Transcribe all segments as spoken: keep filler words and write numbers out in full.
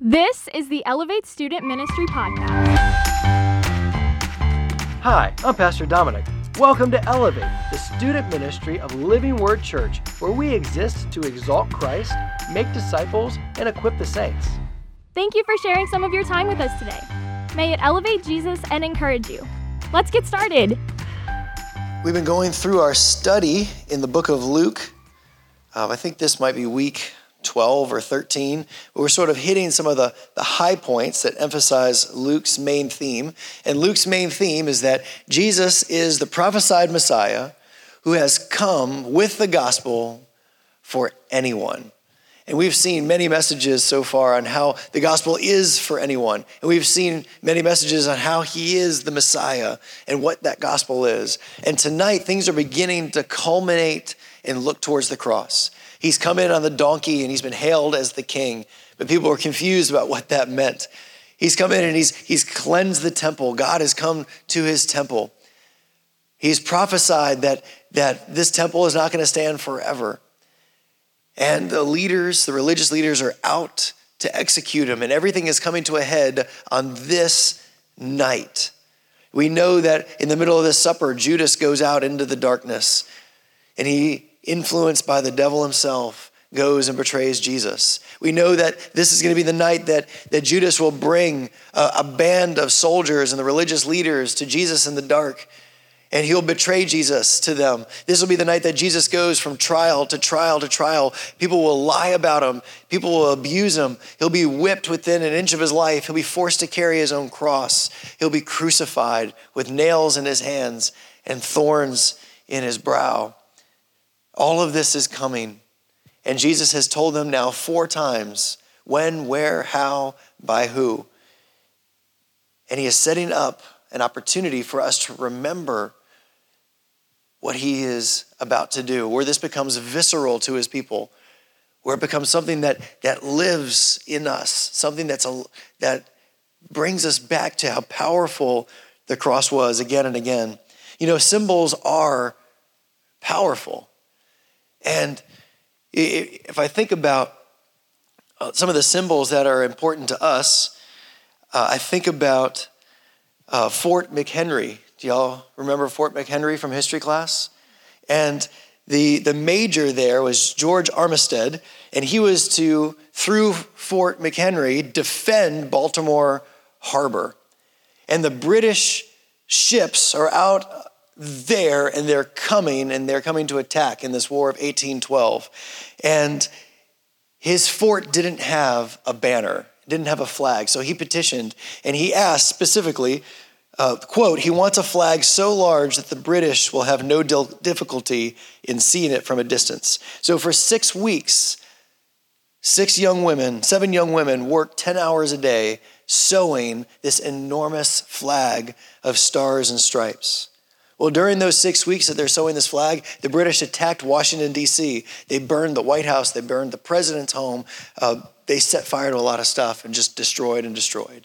This is the Elevate Student Ministry Podcast. Hi, I'm Pastor Dominic. Welcome to Elevate, the student ministry of Living Word Church, where we exist to exalt Christ, make disciples, and equip the saints. Thank you for sharing some of your time with us today. May it elevate Jesus and encourage you. Let's get started. We've been going through our study in the book of Luke. Uh, I think this might be week twelve or thirteen. We're sort of hitting some of the, the high points that emphasize Luke's main theme. And Luke's main theme is that Jesus is the prophesied Messiah who has come with the gospel for anyone. And we've seen many messages so far on how the gospel is for anyone. And we've seen many messages on how he is the Messiah and what that gospel is. And tonight, things are beginning to culminate and look towards the cross. He's come in on the donkey and he's been hailed as the king, but people are confused about what that meant. He's come in and he's, he's cleansed the temple. God has come to his temple. He's prophesied that, that this temple is not going to stand forever. And the leaders, the religious leaders, are out to execute him, and everything is coming to a head on this night. We know that in the middle of this supper, Judas goes out into the darkness, and he, influenced by the devil himself, goes and betrays Jesus. We know that this is going to be the night that, that Judas will bring a, a band of soldiers and the religious leaders to Jesus in the dark, and he'll betray Jesus to them. This will be the night that Jesus goes from trial to trial to trial. People will lie about him. People will abuse him. He'll be whipped within an inch of his life. He'll be forced to carry his own cross. He'll be crucified with nails in his hands and thorns in his brow. All of this is coming. And Jesus has told them now four times when, where, how, by who. And he is setting up an opportunity for us to remember what he is about to do, where this becomes visceral to his people, where it becomes something that, that lives in us, something that's a, that brings us back to how powerful the cross was again and again. You know, symbols are powerful. And if I think about some of the symbols that are important to us, uh, I think about uh, Fort McHenry. Do y'all remember Fort McHenry from history class? And the, the major there was George Armistead, and he was to, through Fort McHenry, defend Baltimore Harbor. And the British ships are out there, and they're coming, and they're coming to attack in this war of eighteen twelve. And his fort didn't have a banner, didn't have a flag, so he petitioned, and he asked specifically, uh, quote, he wants a flag so large that the British will have no dil- difficulty in seeing it from a distance. So for six weeks, six young women, seven young women worked ten hours a day sewing this enormous flag of stars and stripes. Well, during those six weeks that they're sewing this flag, the British attacked Washington, D C. They burned the White House. They burned the president's home. Uh, they set fire to a lot of stuff and just destroyed and destroyed.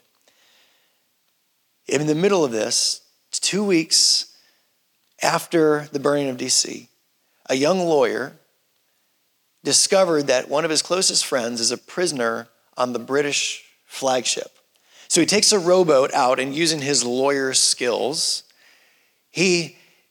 In the middle of this, two weeks after the burning of D C, a young lawyer discovered that one of his closest friends is a prisoner on the British flagship. So he takes a rowboat out, and using his lawyer skills, he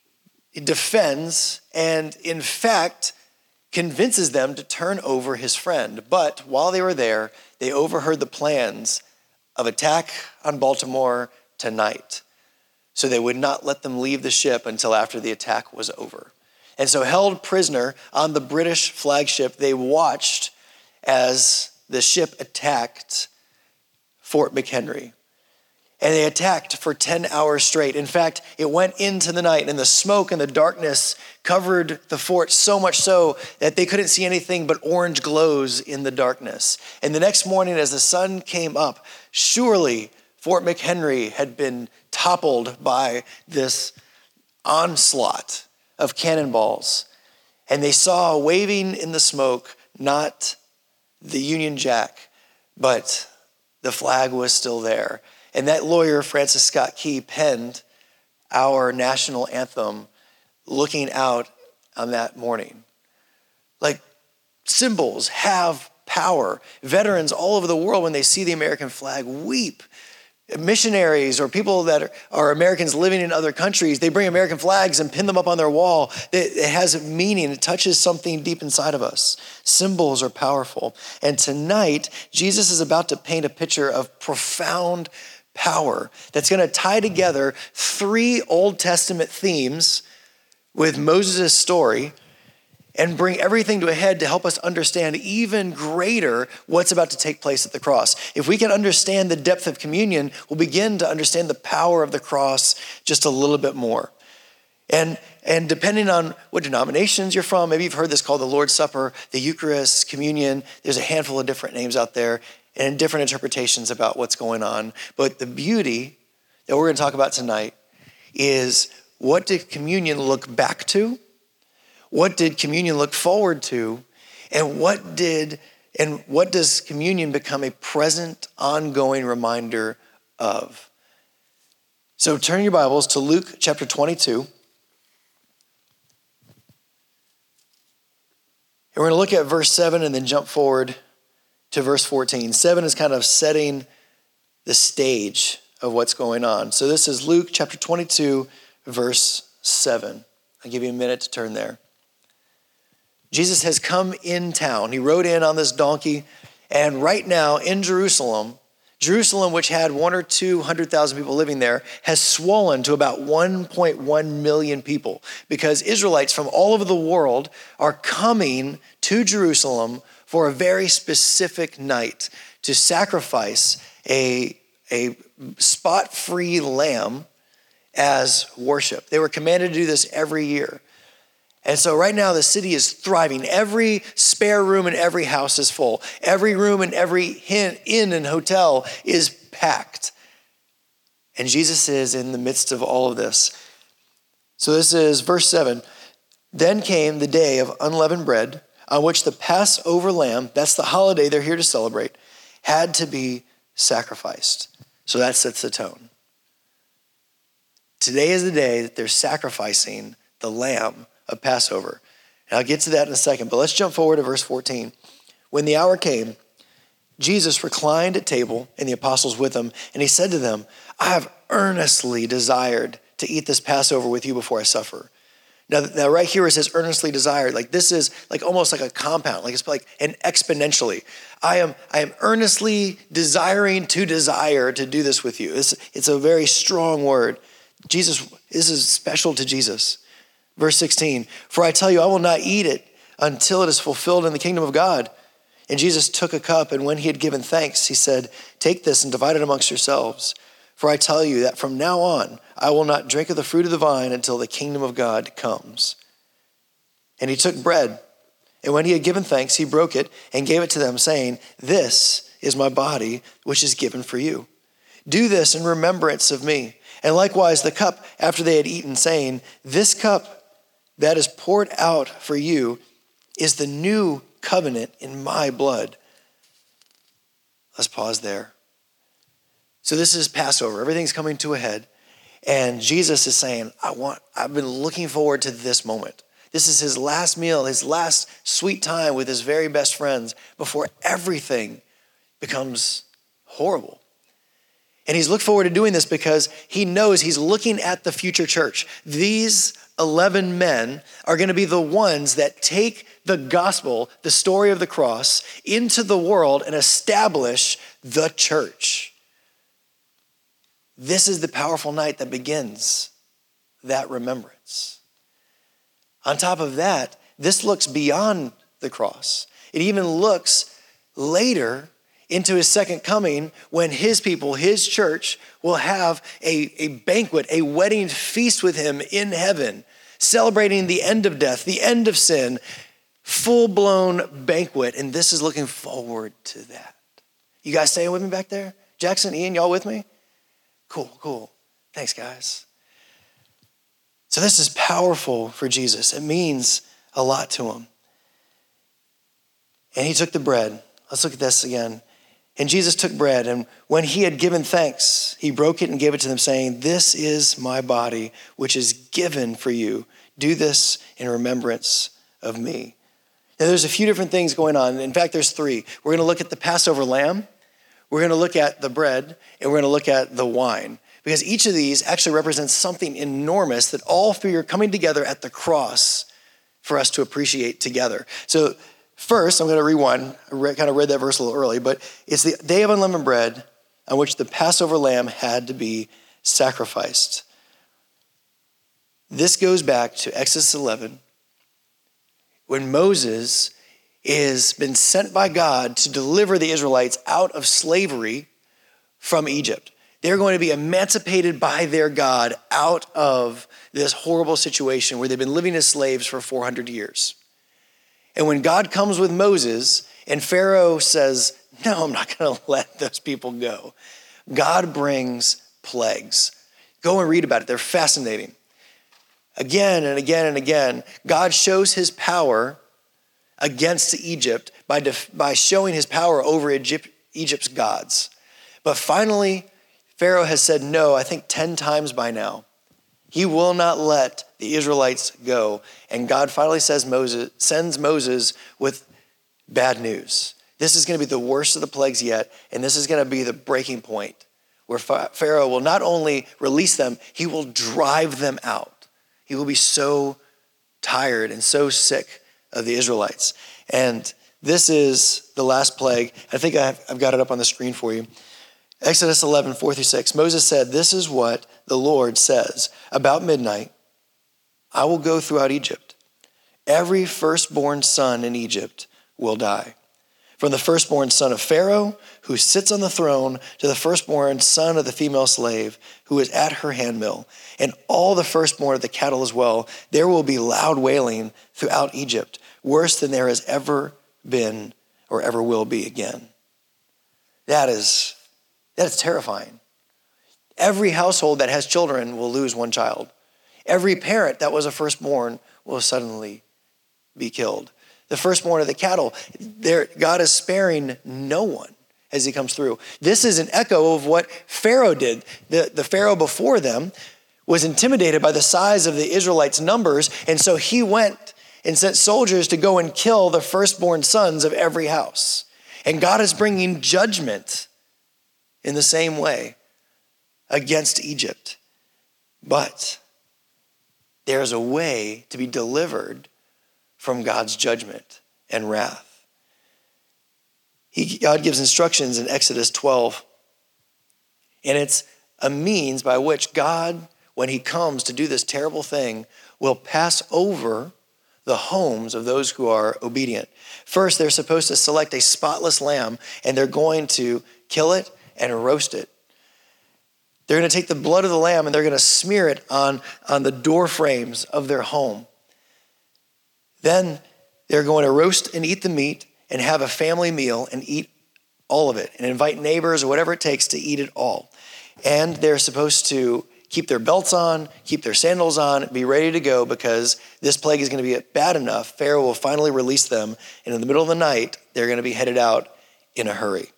defends and, in fact, convinces them to turn over his friend. But while they were there, they overheard the plans of attack on Baltimore tonight. So they would not let them leave the ship until after the attack was over. And so, held prisoner on the British flagship, they watched as the ship attacked Fort McHenry. And they attacked for ten hours straight. In fact, it went into the night, and the smoke and the darkness covered the fort so much so that they couldn't see anything but orange glows in the darkness. And the next morning, as the sun came up, surely Fort McHenry had been toppled by this onslaught of cannonballs. And they saw waving in the smoke, not the Union Jack, but the flag was still there. And that lawyer, Francis Scott Key, penned our national anthem looking out on that morning. Like, symbols have power. Veterans all over the world, when they see the American flag, weep. Missionaries or people that are, are Americans living in other countries, they bring American flags and pin them up on their wall. It, it has meaning. It touches something deep inside of us. Symbols are powerful. And tonight, Jesus is about to paint a picture of profound power that's going to tie together three Old Testament themes with Moses' story and bring everything to a head to help us understand even greater what's about to take place at the cross. If we can understand the depth of communion, we'll begin to understand the power of the cross just a little bit more. And, and depending on what denominations you're from, maybe you've heard this called the Lord's Supper, the Eucharist, communion. There's a handful of different names out there and different interpretations about what's going on. But the beauty that we're going to talk about tonight is, what did communion look back to? What did communion look forward to? And what did and what does communion become a present, ongoing reminder of? So turn your Bibles to Luke chapter twenty-two. And we're going to look at verse seven and then jump forward to verse fourteen. seven is kind of setting the stage of what's going on. So this is Luke chapter twenty-two, verse seven. I'll give you a minute to turn there. Jesus has come in town. He rode in on this donkey. And right now in Jerusalem, Jerusalem, which had one or two hundred thousand people living there, has swollen to about one point one million people, because Israelites from all over the world are coming to Jerusalem for a very specific night to sacrifice a, a spot-free lamb as worship. They were commanded to do this every year. And so right now the city is thriving. Every spare room in every house is full. Every room in every inn and hotel is packed. And Jesus is in the midst of all of this. So this is verse seven. Then came the day of unleavened bread, on which the Passover lamb, that's the holiday they're here to celebrate, had to be sacrificed. So that sets the tone. Today is the day that they're sacrificing the lamb of Passover. And I'll get to that in a second, but let's jump forward to verse fourteen. When the hour came, Jesus reclined at table and the apostles with him, and he said to them, I have earnestly desired to eat this Passover with you before I suffer. Now, now right here it says earnestly desired. Like this is like almost like a compound, like it's like an exponentially. I am, I am earnestly desiring to desire to do this with you. It's, it's a very strong word. Jesus, this is special to Jesus. Verse sixteen, for I tell you, I will not eat it until it is fulfilled in the kingdom of God. And Jesus took a cup, and when he had given thanks, he said, take this and divide it amongst yourselves. For I tell you that from now on, I will not drink of the fruit of the vine until the kingdom of God comes. And he took bread, and when he had given thanks, he broke it and gave it to them, saying, this is my body, which is given for you. Do this in remembrance of me. And likewise the cup after they had eaten, saying, this cup that is poured out for you is the new covenant in my blood. Let's pause there. So this is Passover. Everything's coming to a head. And Jesus is saying, I want, I've been looking forward to this moment. This is his last meal, his last sweet time with his very best friends before everything becomes horrible. And he's looked forward to doing this because he knows he's looking at the future church. These eleven men are going to be the ones that take the gospel, the story of the cross, into the world and establish the church. This is the powerful night that begins that remembrance. On top of that, this looks beyond the cross. It even looks later into his second coming, when his people, his church, will have a, a banquet, a wedding feast with him in heaven, celebrating the end of death, the end of sin, full-blown banquet. And this is looking forward to that. You guys staying with me back there? Jackson, Ian, y'all with me? Cool, cool. Thanks, guys. So this is powerful for Jesus. It means a lot to him. And he took the bread. Let's look at this again. And Jesus took bread, and when he had given thanks, he broke it and gave it to them, saying, this is my body, which is given for you. Do this in remembrance of me. Now, there's a few different things going on. In fact, there's three. We're going to look at the Passover lamb, we're going to look at the bread, and we're going to look at the wine. Because each of these actually represents something enormous that all three are coming together at the cross for us to appreciate together. So first, I'm going to rewind. I re- kind of read that verse a little early, but it's the day of unleavened bread on which the Passover lamb had to be sacrificed. This goes back to Exodus eleven, when Moses has been sent by God to deliver the Israelites out of slavery from Egypt. They're going to be emancipated by their God out of this horrible situation where they've been living as slaves for four hundred years. And when God comes with Moses and Pharaoh says, no, I'm not going to let those people go, God brings plagues. Go and read about it. They're fascinating. Again and again and again, God shows his power against Egypt by, def- by showing his power over Egypt, Egypt's gods. But finally, Pharaoh has said no, I think ten times by now. He will not let the Israelites go. And God finally says Moses, sends Moses with bad news. This is going to be the worst of the plagues yet, and this is going to be the breaking point where Pharaoh will not only release them, he will drive them out. He will be so tired and so sick of the Israelites. And this is the last plague. I think I've got it up on the screen for you. Exodus eleven, four through six. Moses said, this is what the Lord says. About midnight, I will go throughout Egypt. Every firstborn son in Egypt will die. From the firstborn son of Pharaoh, who sits on the throne, to the firstborn son of the female slave, who is at her handmill, and all the firstborn of the cattle as well, there will be loud wailing throughout Egypt, worse than there has ever been or ever will be again. That is, that is terrifying. Every household that has children will lose one child. Every parent that was a firstborn will suddenly be killed. The firstborn of the cattle, God is sparing no one as he comes through. This is an echo of what Pharaoh did. The, the Pharaoh before them was intimidated by the size of the Israelites' numbers, and so he went and sent soldiers to go and kill the firstborn sons of every house. And God is bringing judgment in the same way against Egypt. But there's a way to be delivered from God's judgment and wrath. He, God gives instructions in Exodus twelve, and it's a means by which God, when he comes to do this terrible thing, will pass over the homes of those who are obedient. First, they're supposed to select a spotless lamb, and they're going to kill it and roast it. They're going to take the blood of the lamb and they're going to smear it on, on the door frames of their home. Then they're going to roast and eat the meat and have a family meal and eat all of it and invite neighbors or whatever it takes to eat it all. And they're supposed to keep their belts on, keep their sandals on, be ready to go because this plague is going to be bad enough. Pharaoh will finally release them. And in the middle of the night, they're going to be headed out in a hurry.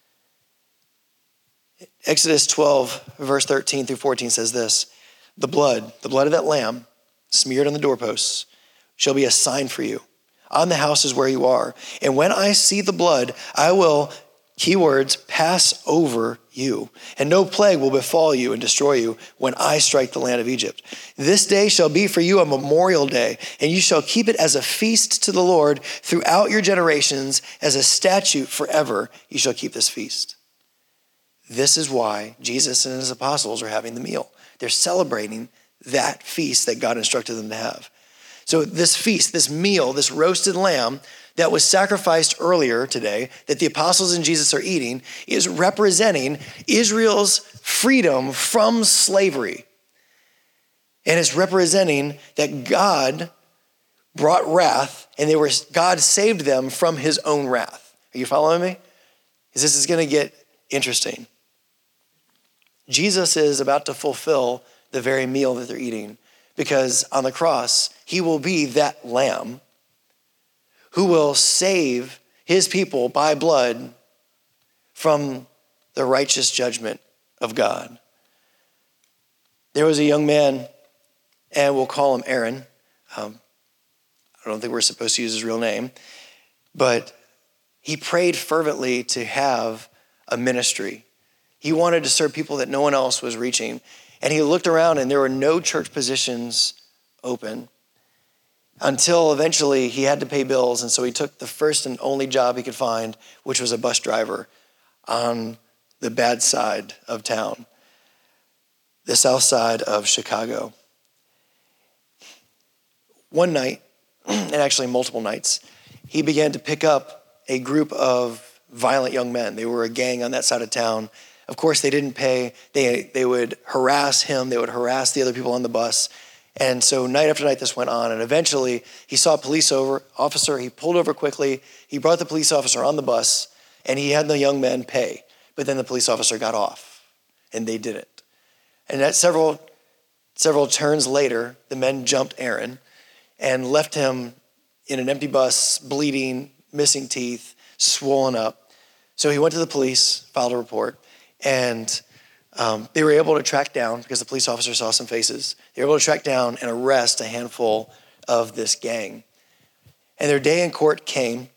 Exodus twelve, verse thirteen through fourteen says this, the blood, the blood of that lamb smeared on the doorposts shall be a sign for you on the houses where you are. And when I see the blood, I will, keywords, pass over you. And no plague will befall you and destroy you when I strike the land of Egypt. This day shall be for you a memorial day, and you shall keep it as a feast to the Lord throughout your generations, as a statute forever. You shall keep this feast. This is why Jesus and his apostles are having the meal. They're celebrating that feast that God instructed them to have. So this feast, this meal, this roasted lamb that was sacrificed earlier today, that the apostles and Jesus are eating, is representing Israel's freedom from slavery. And it's representing that God brought wrath, and they were God saved them from his own wrath. Are you following me? Because this is going to get interesting. Jesus is about to fulfill the very meal that they're eating, because on the cross, he will be that lamb who will save his people by blood from the righteous judgment of God. There was a young man, and we'll call him Aaron. Um, I I don't think we're supposed to use his real name, but he prayed fervently to have a ministry. He wanted to serve people that no one else was reaching. And he looked around and there were no church positions open until eventually he had to pay bills. And so he took the first and only job he could find, which was a bus driver on the bad side of town, the south side of Chicago. One night, and actually multiple nights, he began to pick up a group of violent young men. They were a gang on that side of town. Of course, they didn't pay. They, they would harass him. They would harass the other people on the bus. And so night after night, this went on. And eventually, he saw a police over, officer. He pulled over quickly. He brought the police officer on the bus, and he had the young men pay. But then the police officer got off, and they didn't. And at several, several turns later, the men jumped Aaron and left him in an empty bus, bleeding, missing teeth, swollen up. So he went to the police, filed a report, and um, they were able to track down, because the police officer saw some faces, they were able to track down and arrest a handful of this gang. And their day in court came,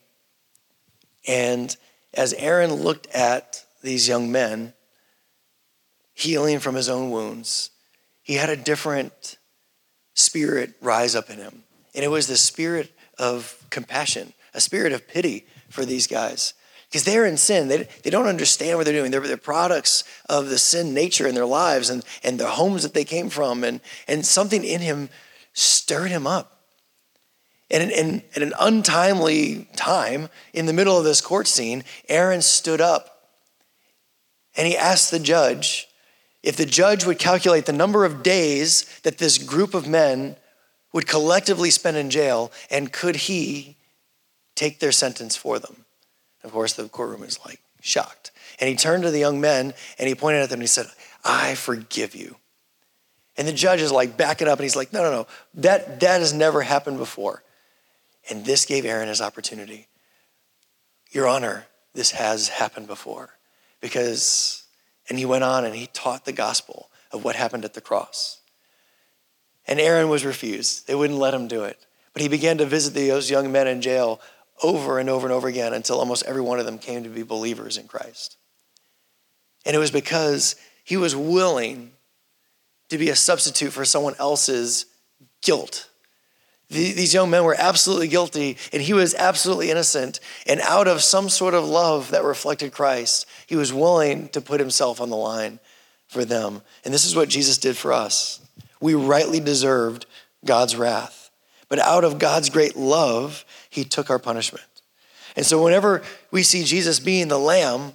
and as Aaron looked at these young men healing from his own wounds, he had a different spirit rise up in him. And it was the spirit of compassion, a spirit of pity for these guys. Because they're in sin. They, they don't understand what they're doing. They're, they're products of the sin nature in their lives and, and the homes that they came from. And, and something in him stirred him up. And in, in an untimely time, in the middle of this court scene, Aaron stood up and he asked the judge if the judge would calculate the number of days that this group of men would collectively spend in jail, and could he take their sentence for them? Of course, the courtroom is like shocked. And he turned to the young men and he pointed at them and he said, "I forgive you." And the judge is like backing up and he's like, no, no, no, that, that has never happened before. And this gave Aaron his opportunity. "Your Honor, this has happened before." Because, and he went on and he taught the gospel of what happened at the cross. And Aaron was refused. They wouldn't let him do it. But he began to visit those young men in jail over and over and over again until almost every one of them came to be believers in Christ. And it was because he was willing to be a substitute for someone else's guilt. These young men were absolutely guilty, and he was absolutely innocent. And out of some sort of love that reflected Christ, he was willing to put himself on the line for them. And this is what Jesus did for us. We rightly deserved God's wrath. But out of God's great love, he took our punishment. And so whenever we see Jesus being the lamb,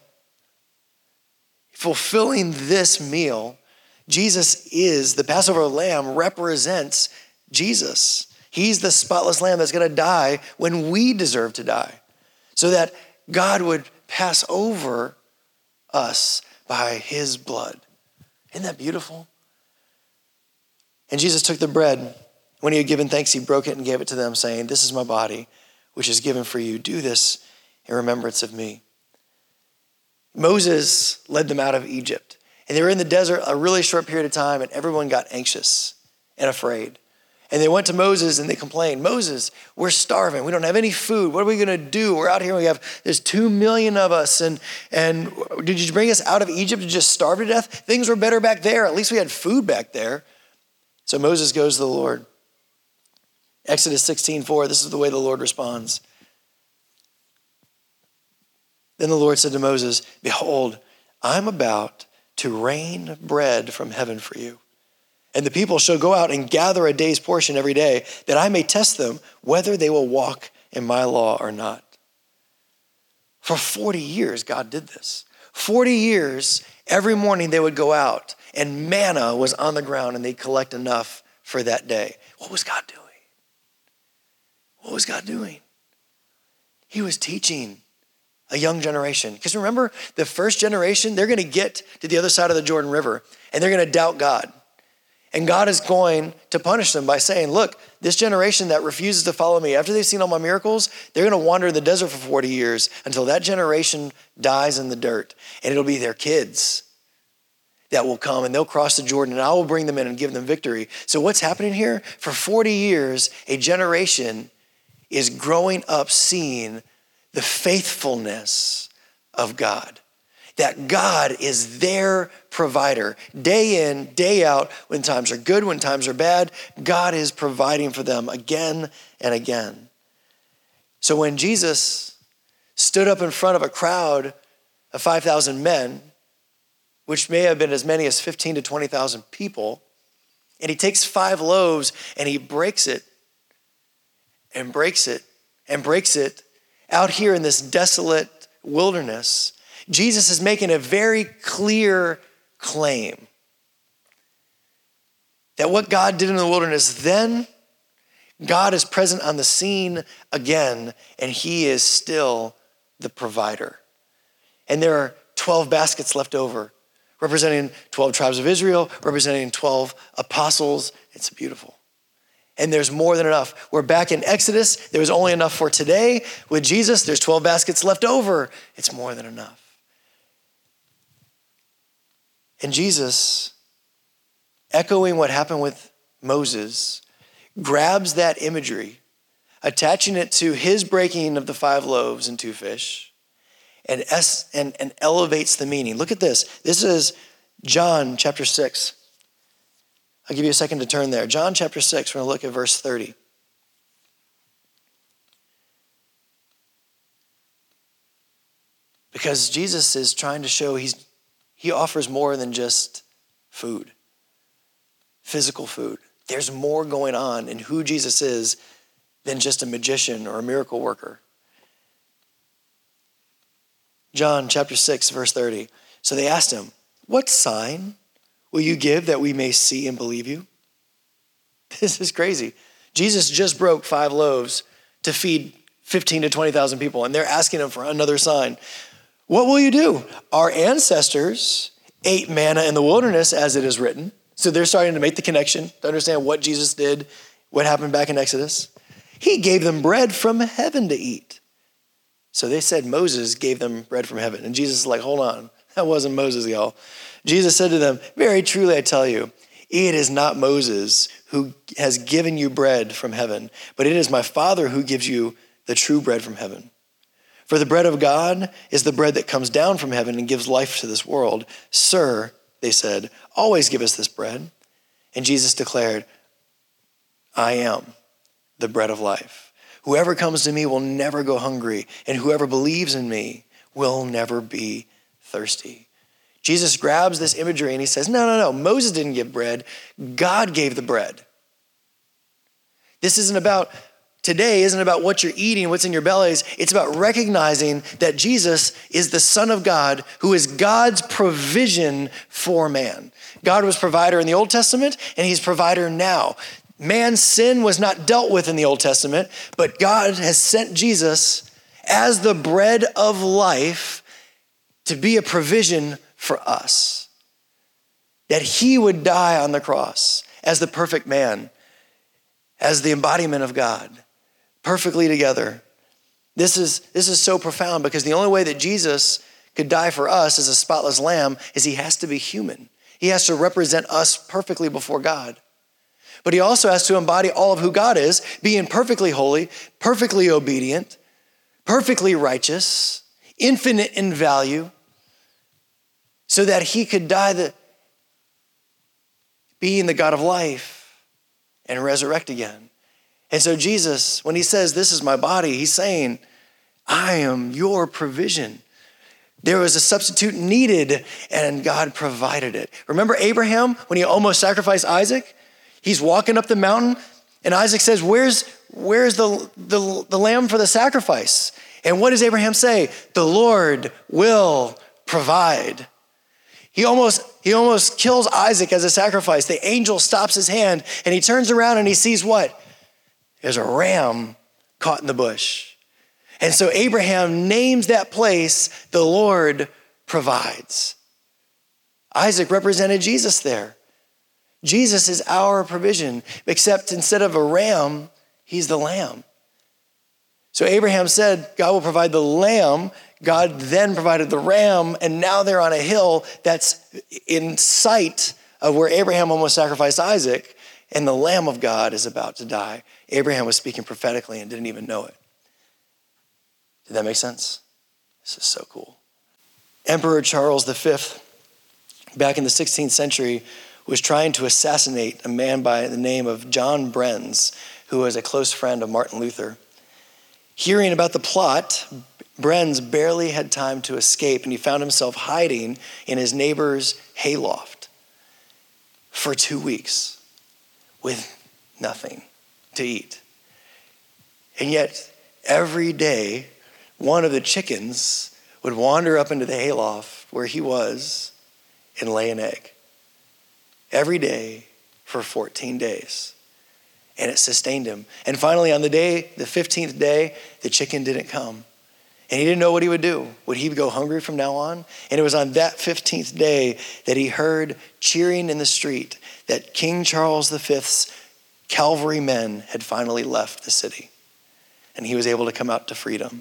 fulfilling this meal, Jesus is, the Passover lamb represents Jesus. He's the spotless lamb that's going to die when we deserve to die, so that God would pass over us by his blood. Isn't that beautiful? And Jesus took the bread. When he had given thanks, he broke it and gave it to them, saying, "This is my body, which is given for you. Do this in remembrance of me." Moses led them out of Egypt. And they were in the desert a really short period of time, and everyone got anxious and afraid. And they went to Moses and they complained, "Moses, we're starving. We don't have any food. What are we going to do? We're out here. We have, there's two million of us. And, and did you bring us out of Egypt to just starve to death? Things were better back there. At least we had food back there." So Moses goes to the Lord. Exodus sixteen four, this is the way the Lord responds. Then the Lord said to Moses, "Behold, I'm about to rain bread from heaven for you. And the people shall go out and gather a day's portion every day, that I may test them whether they will walk in my law or not." For forty years, God did this. forty years, every morning they would go out and manna was on the ground and they'd collect enough for that day. What was God doing? What was God doing? He was teaching a young generation. Because remember, the first generation, they're going to get to the other side of the Jordan River and they're going to doubt God. And God is going to punish them by saying, "Look, this generation that refuses to follow me, after they've seen all my miracles, they're going to wander in the desert for forty years until that generation dies in the dirt. And it'll be their kids that will come and they'll cross the Jordan and I will bring them in and give them victory." So what's happening here? For forty years, a generation is growing up seeing the faithfulness of God. That God is their provider. Day in, day out, when times are good, when times are bad, God is providing for them again and again. So when Jesus stood up in front of a crowd of five thousand men, which may have been as many as fifteen to twenty thousand people, and he takes five loaves and he breaks it and breaks it and breaks it out here in this desolate wilderness, Jesus is making a very clear claim that what God did in the wilderness then, God is present on the scene again, and he is still the provider. And there are twelve baskets left over, representing twelve tribes of Israel, representing twelve apostles. It's beautiful. And there's more than enough. We're back in Exodus. There was only enough for today. With Jesus, there's twelve baskets left over. It's more than enough. And Jesus, echoing what happened with Moses, grabs that imagery, attaching it to his breaking of the five loaves and two fish, and, es- and, and elevates the meaning. Look at this. This is John chapter six. I'll give you a second to turn there. John chapter six, we're going to look at verse thirty. Because Jesus is trying to show he's he offers more than just food, physical food. There's more going on in who Jesus is than just a magician or a miracle worker. John chapter six, verse thirty. So they asked him, "What sign will you give that we may see and believe you?" This is crazy. Jesus just broke five loaves to feed fifteen to twenty thousand people, and they're asking him for another sign. What will you do? Our ancestors ate manna in the wilderness, as it is written. So they're starting to make the connection to understand what Jesus did, what happened back in Exodus. He gave them bread from heaven to eat. So they said Moses gave them bread from heaven. And Jesus is like, hold on, that wasn't Moses, y'all. Jesus said to them, very truly I tell you, it is not Moses who has given you bread from heaven, but it is my Father who gives you the true bread from heaven. For the bread of God is the bread that comes down from heaven and gives life to this world. Sir, they said, always give us this bread. And Jesus declared, I am the bread of life. Whoever comes to me will never go hungry, and whoever believes in me will never be thirsty. Jesus grabs this imagery and he says, no, no, no, Moses didn't give bread. God gave the bread. This isn't about Today isn't about what you're eating, what's in your bellies. It's about recognizing that Jesus is the Son of God, who is God's provision for man. God was provider in the Old Testament, and he's provider now. Man's sin was not dealt with in the Old Testament, but God has sent Jesus as the bread of life to be a provision for us. That he would die on the cross as the perfect man, as the embodiment of God. Perfectly together. This is, this is so profound because the only way that Jesus could die for us as a spotless lamb is he has to be human. He has to represent us perfectly before God. But he also has to embody all of who God is, being perfectly holy, perfectly obedient, perfectly righteous, infinite in value, so that he could die the, being the God of life and resurrect again. And so Jesus, when he says, this is my body, he's saying, I am your provision. There was a substitute needed and God provided it. Remember Abraham when he almost sacrificed Isaac? He's walking up the mountain and Isaac says, where's, where's the, the, the lamb for the sacrifice? And what does Abraham say? The Lord will provide. He almost, he almost kills Isaac as a sacrifice. The angel stops his hand and he turns around and he sees what? There's a ram caught in the bush. And so Abraham names that place, the Lord provides. Isaac represented Jesus there. Jesus is our provision, except instead of a ram, he's the lamb. So Abraham said, God will provide the lamb. God then provided the ram, and now they're on a hill that's in sight of where Abraham almost sacrificed Isaac. and the Lamb of God is about to die. Abraham was speaking prophetically and didn't even know it. Did that make sense? This is so cool. Emperor Charles the Fifth, back in the sixteenth century, was trying to assassinate a man by the name of John Brenz, who was a close friend of Martin Luther. Hearing about the plot, Brenz barely had time to escape, and he found himself hiding in his neighbor's hayloft for two weeks with nothing to eat. And yet, every day, one of the chickens would wander up into the hayloft where he was and lay an egg. Every day for fourteen days. And it sustained him. And finally, on the day, the fifteenth day, the chicken didn't come. And he didn't know what he would do. Would he go hungry from now on? And it was on that fifteenth day that he heard cheering in the street that King Charles the Fifth's cavalry men had finally left the city. And he was able to come out to freedom.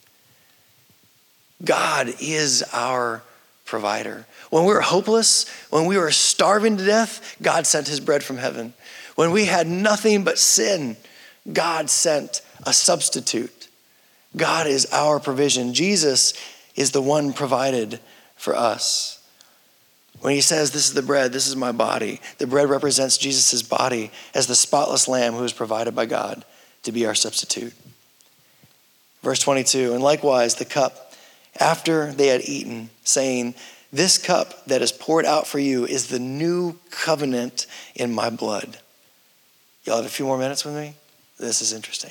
God is our provider. When we were hopeless, when we were starving to death, God sent his bread from heaven. When we had nothing but sin, God sent a substitute. God is our provision. Jesus is the one provided for us. When he says, this is the bread, this is my body, the bread represents Jesus' body as the spotless lamb who is provided by God to be our substitute. Verse twenty-two, and likewise the cup, after they had eaten, saying, this cup that is poured out for you is the new covenant in my blood. Y'all have a few more minutes with me? This is interesting.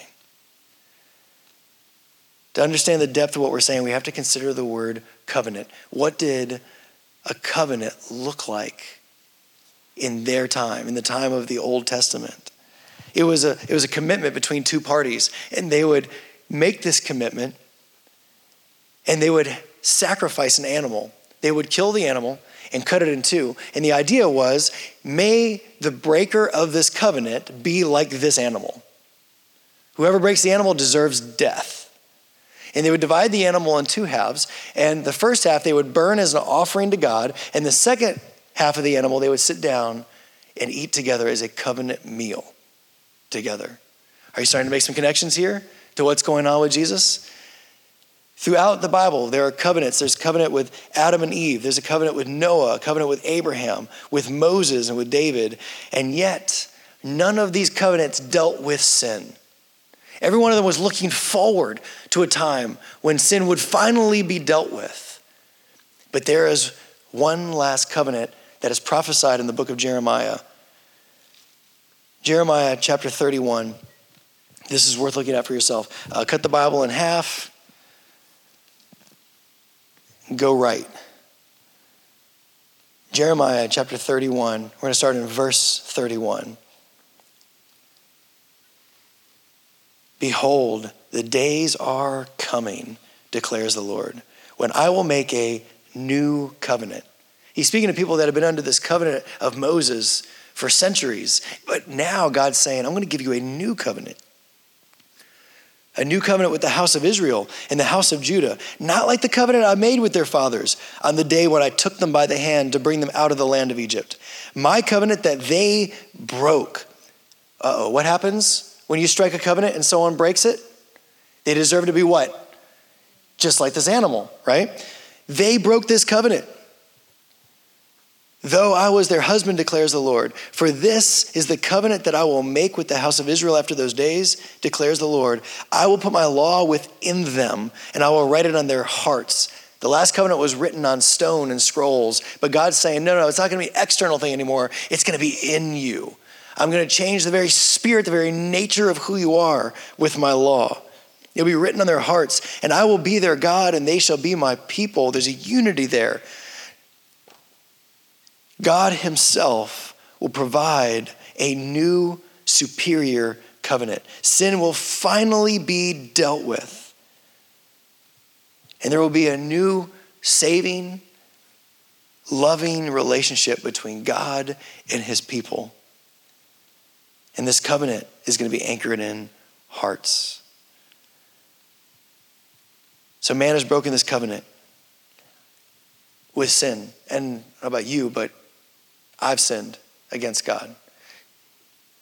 To understand the depth of what we're saying, we have to consider the word covenant. What did a covenant look like in their time, in the time of the Old Testament? It was a, it was a commitment between two parties, and they would make this commitment, and they would sacrifice an animal. They would kill the animal and cut it in two. And the idea was, may the breaker of this covenant be like this animal. Whoever breaks the animal deserves death. And they would divide the animal in two halves. And the first half they would burn as an offering to God. And the second half of the animal they would sit down and eat together as a covenant meal together. Are you starting to make some connections here to what's going on with Jesus? Throughout the Bible, there are covenants. There's a covenant with Adam and Eve. There's a covenant with Noah, a covenant with Abraham, with Moses, and with David. And yet, none of these covenants dealt with sin. Every one of them was looking forward to a time when sin would finally be dealt with. But there is one last covenant that is prophesied in the book of Jeremiah. Jeremiah chapter thirty-one. This is worth looking at for yourself. Uh, cut the Bible in half. Go right. Jeremiah chapter thirty-one. We're going to start in verse thirty-one. Behold, the days are coming, declares the Lord, when I will make a new covenant. He's speaking to people that have been under this covenant of Moses for centuries. But now God's saying, I'm going to give you a new covenant. A new covenant with the house of Israel and the house of Judah, not like the covenant I made with their fathers on the day when I took them by the hand to bring them out of the land of Egypt. My covenant that they broke. Uh-oh, what happens when you strike a covenant and someone breaks it? They deserve to be what? Just like this animal, right? They broke this covenant. Though I was their husband, declares the Lord, for this is the covenant that I will make with the house of Israel after those days, declares the Lord. I will put my law within them, and I will write it on their hearts. The last covenant was written on stone and scrolls, but God's saying, no, no, it's not going to be an external thing anymore. It's going to be in you. I'm going to change the very spirit, the very nature of who you are with my law. It'll be written on their hearts, and I will be their God, and they shall be my people. There's a unity there. God himself will provide a new superior covenant. Sin will finally be dealt with. And there will be a new saving, loving relationship between God and his people. And this covenant is going to be anchored in hearts. So man has broken this covenant with sin. And I don't know about you, but I've sinned against God.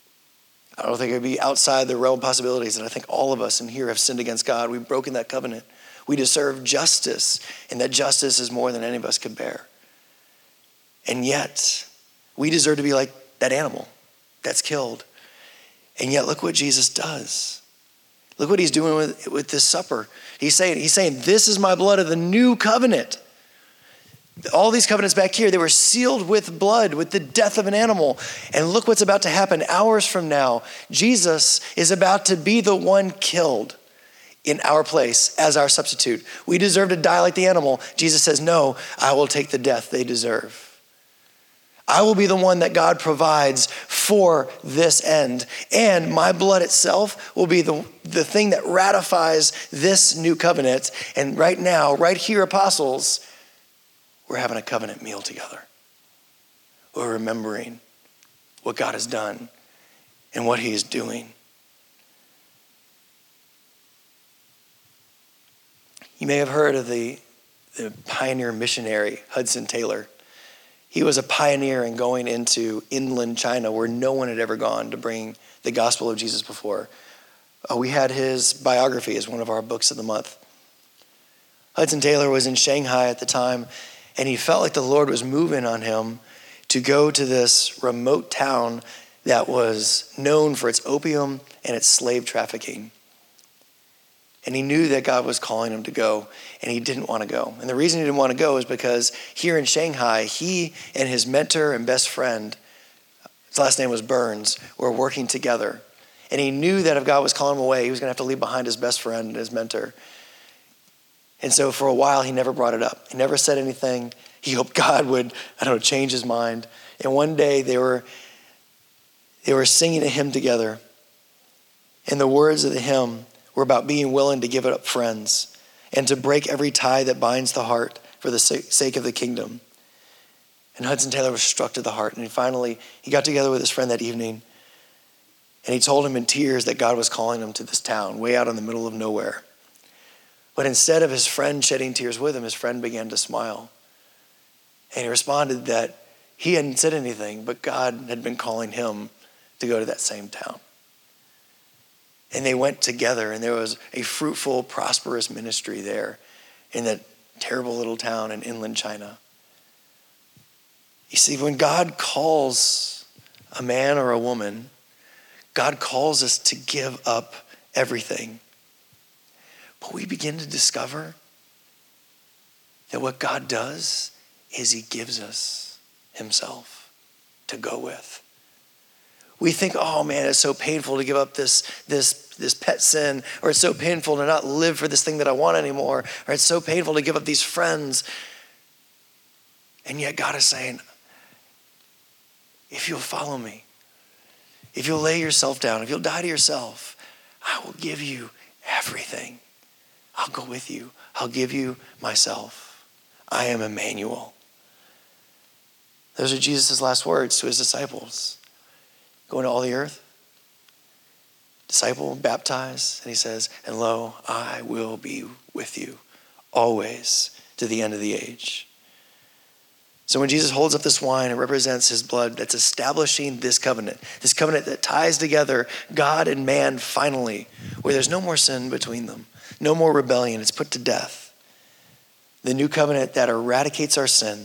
I don't think it would be outside the realm of possibilities that I think all of us in here have sinned against God. We've broken that covenant. We deserve justice, and that justice is more than any of us could bear. And yet, we deserve to be like that animal that's killed. And yet, look what Jesus does. Look what he's doing with, with this supper. He's saying, he's saying, this is my blood of the new covenant. All these covenants back here, they were sealed with blood, with the death of an animal. And look what's about to happen hours from now. Jesus is about to be the one killed in our place as our substitute. We deserve to die like the animal. Jesus says, no, I will take the death they deserve. I will be the one that God provides for this end. And my blood itself will be the, the thing that ratifies this new covenant. And right now, right here, apostles, we're having a covenant meal together. We're remembering what God has done and what he is doing. You may have heard of the, the pioneer missionary, Hudson Taylor. He was a pioneer in going into inland China where no one had ever gone to bring the gospel of Jesus before. Uh, we had his biography as one of our books of the month. Hudson Taylor was in Shanghai at the time, and he felt like the Lord was moving on him to go to this remote town that was known for its opium and its slave trafficking. And he knew that God was calling him to go, and he didn't want to go. And the reason he didn't want to go is because here in Shanghai, he and his mentor and best friend, his last name was Burns, were working together. And he knew that if God was calling him away, he was going to have to leave behind his best friend and his mentor. And so for a while, he never brought it up. He never said anything. He hoped God would, I don't know, change his mind. And one day they were, they were singing a hymn together. And the words of the hymn were about being willing to give it up friends and to break every tie that binds the heart for the sake of the kingdom. And Hudson Taylor was struck to the heart. And he finally, he got together with his friend that evening. And he told him in tears that God was calling him to this town, way out in the middle of nowhere. But instead of his friend shedding tears with him, his friend began to smile. And he responded that he hadn't said anything, but God had been calling him to go to that same town. And they went together, and there was a fruitful, prosperous ministry there in that terrible little town in inland China. You see, when God calls a man or a woman, God calls us to give up everything. But we begin to discover that what God does is he gives us himself to go with. We think, oh man, it's so painful to give up this, this, this pet sin, or it's so painful to not live for this thing that I want anymore, or it's so painful to give up these friends. And yet God is saying, if you'll follow me, if you'll lay yourself down, if you'll die to yourself, I will give you everything. I'll go with you. I'll give you myself. I am Emmanuel. Those are Jesus' last words to his disciples. Go into all the earth, disciple, baptize, and he says, and lo, I will be with you always to the end of the age. So when Jesus holds up this wine, it represents his blood that's establishing this covenant, this covenant that ties together God and man finally, where there's no more sin between them, no more rebellion. It's put to death. The new covenant that eradicates our sin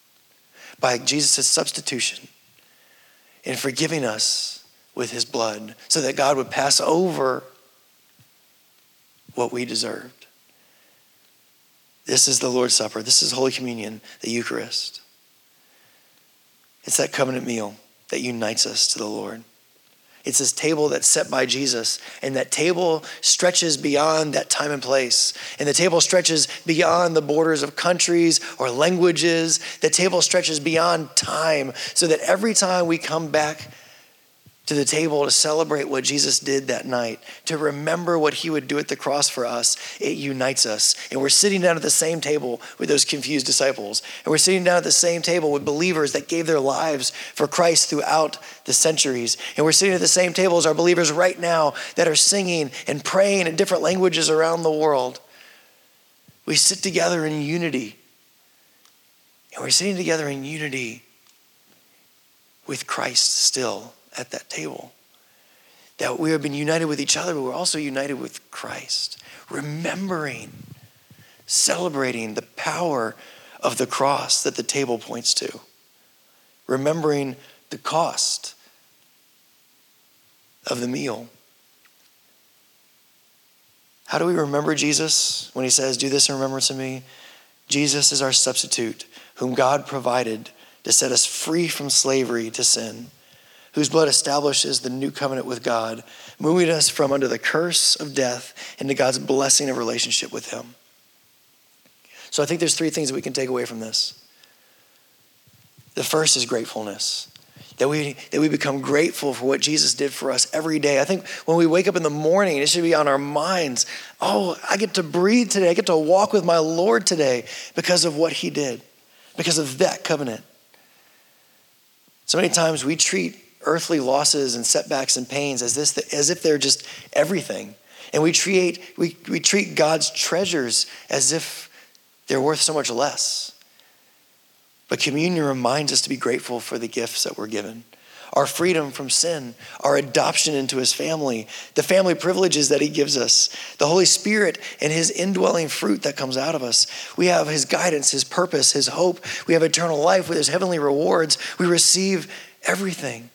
by Jesus' substitution in forgiving us with his blood so that God would pass over what we deserved. This is the Lord's Supper. This is Holy Communion, the Eucharist. It's that covenant meal that unites us to the Lord. It's this table that's set by Jesus, and that table stretches beyond that time and place. And the table stretches beyond the borders of countries or languages. The table stretches beyond time, so that every time we come back to the table to celebrate what Jesus did that night, to remember what he would do at the cross for us, it unites us. And we're sitting down at the same table with those confused disciples. And we're sitting down at the same table with believers that gave their lives for Christ throughout the centuries. And we're sitting at the same table as our believers right now that are singing and praying in different languages around the world. We sit together in unity. And we're sitting together in unity with Christ still at that table. that we have been united with each other, but we're also united with Christ. Remembering, celebrating the power of the cross that the table points to. Remembering the cost of the meal. How do we remember Jesus when he says, do this in remembrance of me? Jesus is our substitute, whom God provided to set us free from slavery to sin, whose blood establishes the new covenant with God, moving us from under the curse of death into God's blessing of relationship with him. So I think there's three things that we can take away from this. The first is gratefulness. That we, that we become grateful for what Jesus did for us every day. I think when we wake up in the morning, it should be on our minds. Oh, I get to breathe today. I get to walk with my Lord today because of what he did, because of that covenant. So many times we treat earthly losses and setbacks and pains as this, as if they're just everything. And we treat, we, we treat God's treasures as if they're worth so much less. But communion reminds us to be grateful for the gifts that we're given. Our freedom from sin, our adoption into his family, the family privileges that he gives us, the Holy Spirit and his indwelling fruit that comes out of us. We have his guidance, his purpose, his hope. We have eternal life with his heavenly rewards. We receive everything.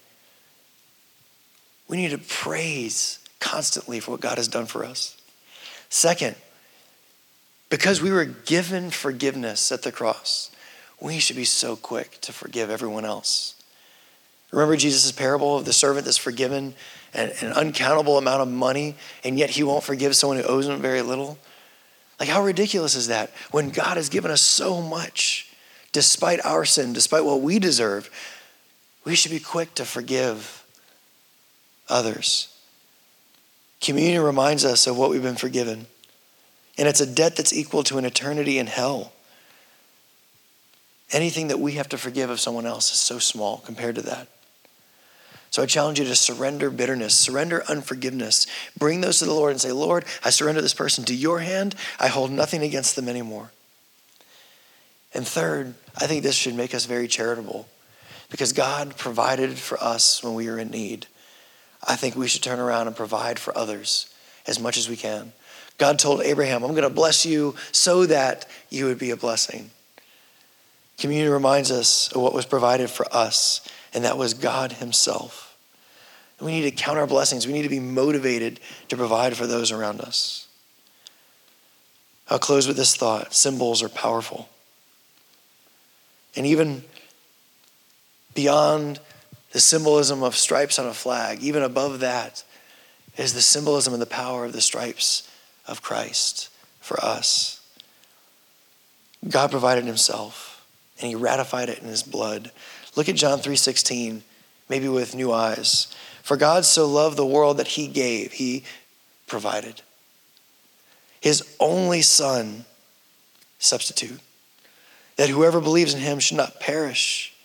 We need to praise constantly for what God has done for us. Second, because we were given forgiveness at the cross, we should be so quick to forgive everyone else. Remember Jesus' parable of the servant that's forgiven an, an uncountable amount of money, and yet he won't forgive someone who owes him very little? Like, how ridiculous is that? When God has given us so much, despite our sin, despite what we deserve, we should be quick to forgive others. Communion reminds us of what we've been forgiven. And it's a debt that's equal to an eternity in hell. Anything that we have to forgive of someone else is so small compared to that. So I challenge you to surrender bitterness, surrender unforgiveness. Bring those to the Lord and say, Lord, I surrender this person to your hand. I hold nothing against them anymore. And third, I think this should make us very charitable because God provided for us when we were in need. I think we should turn around and provide for others as much as we can. God told Abraham, I'm going to bless you so that you would be a blessing. Communion reminds us of what was provided for us, and that was God himself. And we need to count our blessings. We need to be motivated to provide for those around us. I'll close with this thought. Symbols are powerful. And even beyond the symbolism of stripes on a flag, even above that is the symbolism and the power of the stripes of Christ for us. God provided himself. And he ratified it in his blood. Look at John three sixteen, maybe with new eyes. For God so loved the world that he gave, he provided. His only son, substitute, that whoever believes in him should not perish,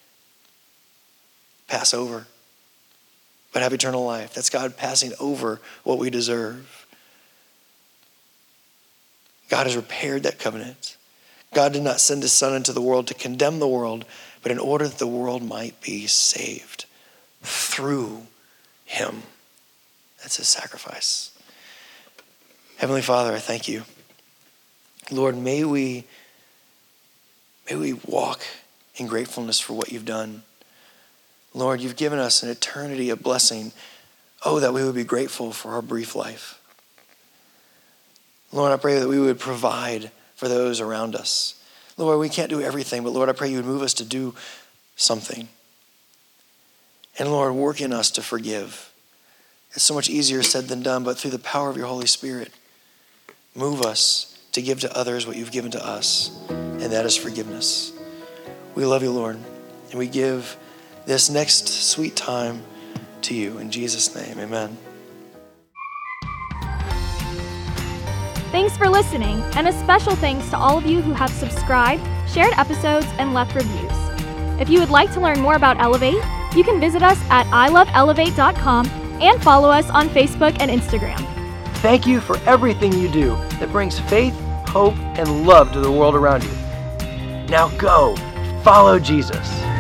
pass over, but have eternal life. That's God passing over what we deserve. God has repaired that covenant. God did not send his son into the world to condemn the world, but in order that the world might be saved through him. That's his sacrifice. Heavenly Father, I thank you. Lord, may we, may we walk in gratefulness for what you've done. Lord, you've given us an eternity of blessing. Oh, that we would be grateful for our brief life. Lord, I pray that we would provide for those around us. Lord, we can't do everything, but Lord, I pray you would move us to do something. And Lord, work in us to forgive. It's so much easier said than done, but through the power of your Holy Spirit, move us to give to others what you've given to us, and that is forgiveness. We love you, Lord, and we give this next sweet time to you. In Jesus' name, amen. Thanks for listening, and a special thanks to all of you who have subscribed, shared episodes, and left reviews. If you would like to learn more about Elevate, you can visit us at i love elevate dot com and follow us on Facebook and Instagram. Thank you for everything you do that brings faith, hope, and love to the world around you. Now go, follow Jesus.